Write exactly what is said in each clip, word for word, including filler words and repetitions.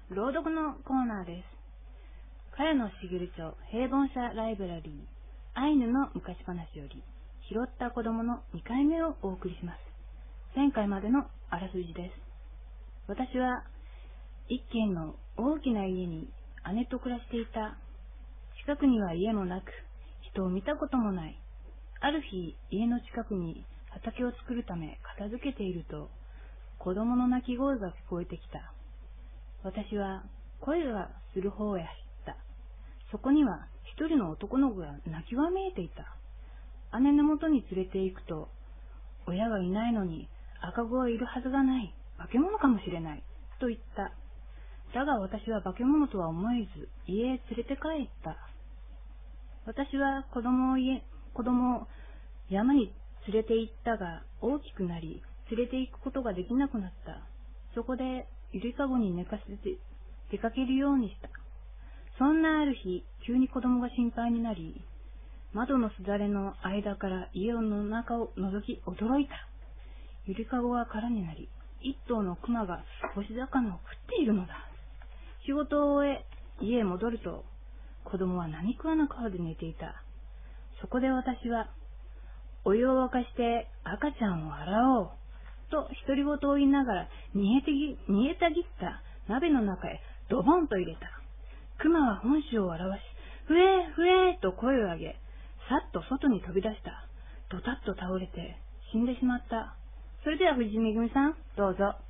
朗読のコーナーです。茅野茂町平凡社ライブラリーアイヌの昔話より拾った子供のにかいめをお送りします。前回までのあらすじです。私は一軒の大きな家に姉と暮らしていた。近くには家もなく人を見たこともない。ある日、家の近くに畑を作るため片付けていると子供の泣き声が聞こえてきた。私は声がする方へ走った。そこには一人の男の子が泣きわめいていた。姉のもとに連れて行くと、親がいないのに赤子はいるはずがない。化け物かもしれない。と言った。だが私は化け物とは思えず、家へ連れて帰った。私は子供を家、子供を山に連れて行ったが、大きくなり、連れて行くことができなくなった。そこで、ゆりかごに寝かせて出かけるようにした。そんなある日、急に子供が心配になり、窓のすだれの間から家の中を覗き驚いた。ゆりかごが空になり、一頭の熊が干し魚を食っているのだ。仕事を終え、家へ戻ると、子供は何食わぬ顔で寝ていた。そこで私は、お湯を沸かして赤ちゃんを洗おう。と独り言を言いながら煮えてぎ、煮えたぎった鍋の中へドボンと入れた。熊は本性を表し、ふえふえと声を上げ、さっと外に飛び出した。ドタッと倒れて死んでしまった。それでは藤井めぐみさん、どうぞ。はい、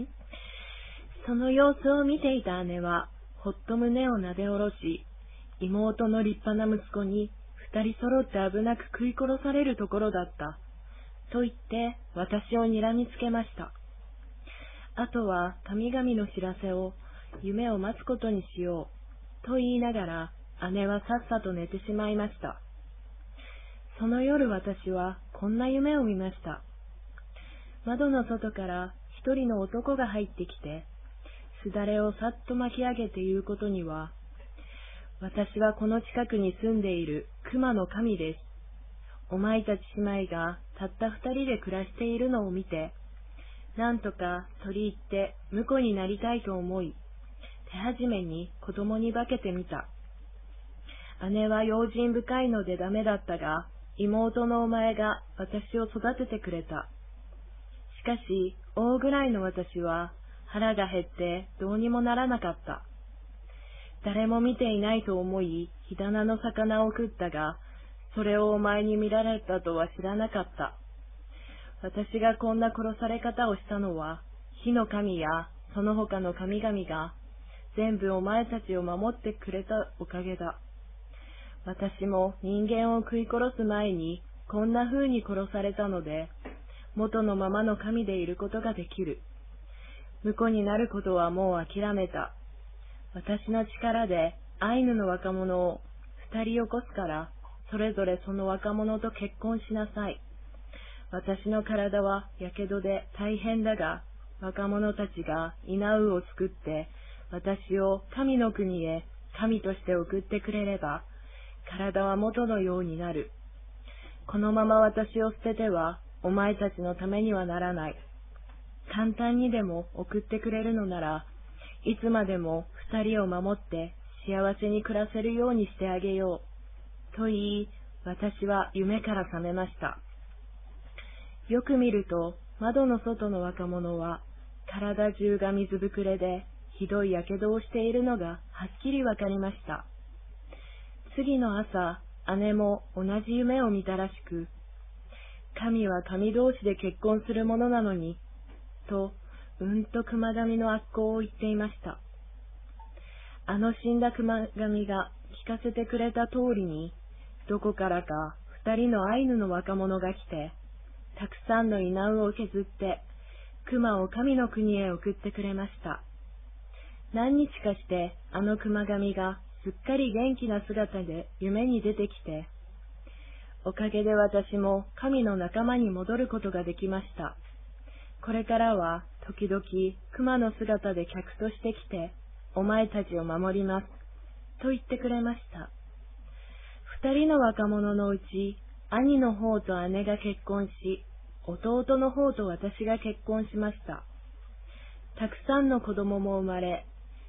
その様子を見ていた姉は、ほっと胸をなで下ろし、妹の立派な息子に二人揃って危なく食い殺されるところだった。と言って私を睨みつけました。あとは神々の知らせを夢を待つことにしようと言いながら姉はさっさと寝てしまいました。その夜私はこんな夢を見ました。窓の外から一人の男が入ってきて、すだれをさっと巻き上げて言うことには、私はこの近くに住んでいる熊の神です。お前たち姉妹がたった二人で暮らしているのを見て、なんとか取り入って婿になりたいと思い、手始めに子供に化けてみた。姉は用心深いのでダメだったが、妹のお前が私を育ててくれた。しかし、大ぐらいの私は腹が減ってどうにもならなかった。誰も見ていないと思い、火棚の魚を食ったが、それをお前に見られたとは知らなかった。私がこんな殺され方をしたのは、火の神やその他の神々が全部お前たちを守ってくれたおかげだ。私も人間を食い殺す前にこんな風に殺されたので、元のままの神でいることができる。婿になることはもう諦めた。私の力でアイヌの若者を二人起こすから、それぞれその若者と結婚しなさい。私の体はやけどで大変だが、若者たちが稲うを作って、私を神の国へ神として送ってくれれば、体は元のようになる。このまま私を捨てては、お前たちのためにはならない。簡単にでも送ってくれるのなら、いつまでも二人を守って幸せに暮らせるようにしてあげよう。と言い、私は夢から覚めました。よく見ると、窓の外の若者は、体中が水ぶくれで、ひどいやけどをしているのがはっきりわかりました。次の朝、姉も同じ夢を見たらしく、神は神同士で結婚するものなのに、と、うんと熊神の悪行を言っていました。あの死んだ熊神が聞かせてくれた通りに、どこからか二人のアイヌの若者が来て、たくさんの稲うを削って、熊を神の国へ送ってくれました。何日かしてあの熊神がすっかり元気な姿で夢に出てきて、おかげで私も神の仲間に戻ることができました。これからは時々熊の姿で客として来て、お前たちを守ります、と言ってくれました。二人の若者のうち、兄の方と姉が結婚し、弟の方と私が結婚しました。たくさんの子供も生まれ、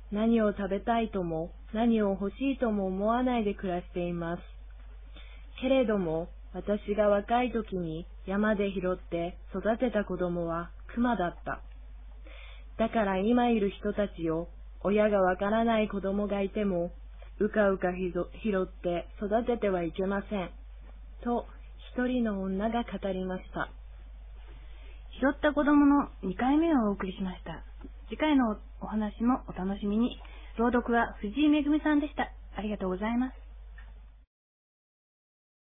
何を食べたいとも何を欲しいとも思わないで暮らしています。けれども、私が若い時に山で拾って育てた子供はクマだった。だから今いる人たちよ、親がわからない子供がいても、うかうか拾って育ててはいけません。と、一人の女が語りました。 拾った子供のにかいめをお送りしました。次回のお話もお楽しみに。朗読は藤井めぐみさんでした。ありがとうございます。